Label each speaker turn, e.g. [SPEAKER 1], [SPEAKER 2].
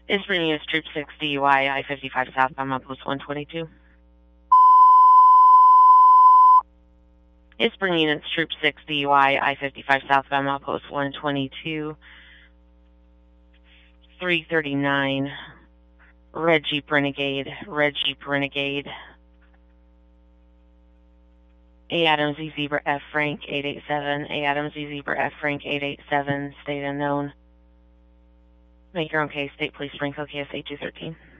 [SPEAKER 1] Is bringing us Troop 6 DUI, I-55 southbound on Post 122. Is bringing us Troop 6 DUI, I-55 southbound on Post 122. 339. Red Jeep Renegade. A Adams E Zebra F Frank 887. A Adams E Zebra F Frank 887. State unknown. Make your own case. State Police Springfield KSA 213.